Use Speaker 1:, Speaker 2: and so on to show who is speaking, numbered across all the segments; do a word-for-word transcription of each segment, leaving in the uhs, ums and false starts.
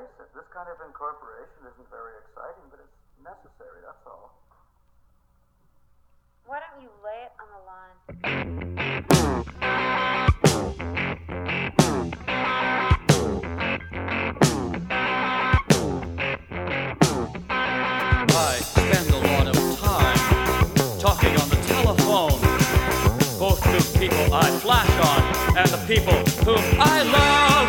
Speaker 1: face it, this kind of incorporation isn't very exciting, but it's necessary, that's all.
Speaker 2: Why don't you lay it on the line?
Speaker 3: I spend a lot of time talking on the telephone, both to people I flash on and the people whom I love.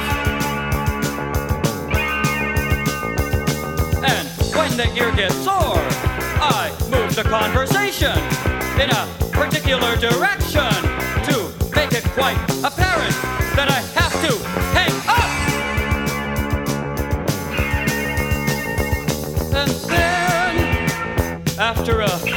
Speaker 3: And when the ear gets sore, I move the conversation in a particular direction to make it quite apparent that I have to hang up. And then, after a